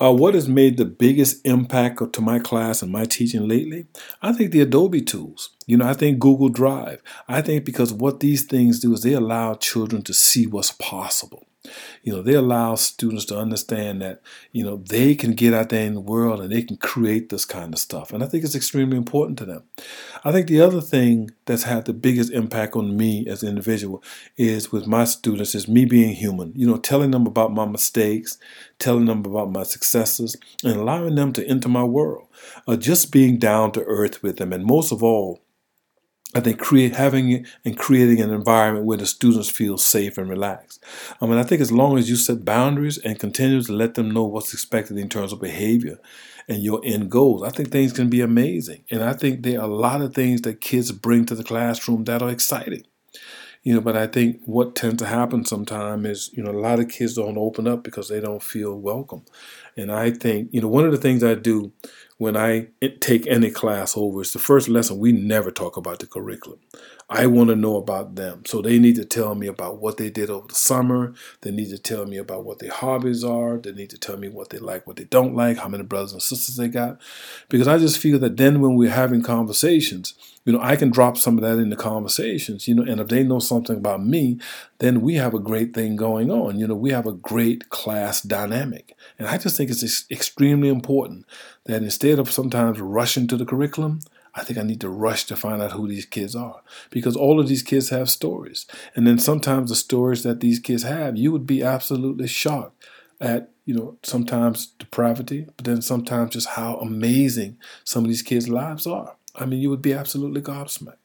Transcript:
What has made the biggest impact to my class and my teaching lately? I think the Adobe tools. I think Google Drive. I think because what these things do is they allow children to see what's possible. They allow students to understand that, they can get out there in the world and they can create this kind of stuff. And I think it's extremely important to them. I think the other thing that's had the biggest impact on me as an individual is with my students is me being human, telling them about my mistakes, telling them about my successes, and allowing them to enter my world. Just being down to earth with them. And most of all, I think having and creating an environment where the students feel safe and relaxed. I think as long as you set boundaries and continue to let them know what's expected in terms of behavior and your end goals, I think things can be amazing. And I think there are a lot of things that kids bring to the classroom that are exciting. But I think what tends to happen sometimes is, a lot of kids don't open up because they don't feel welcome. And I think, one of the things I do when I take any class over is the first lesson, we never talk about the curriculum. I want to know about them. So they need to tell me about what they did over the summer. They need to tell me about what their hobbies are. They need to tell me what they like, what they don't like, how many brothers and sisters they got. Because I just feel that then when we're having conversations, I can drop some of that in the conversations, and if they know something about me, then we have a great thing going on. We have a great class dynamic. And I just think it's extremely important that instead of sometimes rushing to the curriculum, I think I need to rush to find out who these kids are, because all of these kids have stories. And then sometimes the stories that these kids have, you would be absolutely shocked at, sometimes depravity, but then sometimes just how amazing some of these kids' lives are. You would be absolutely gobsmacked.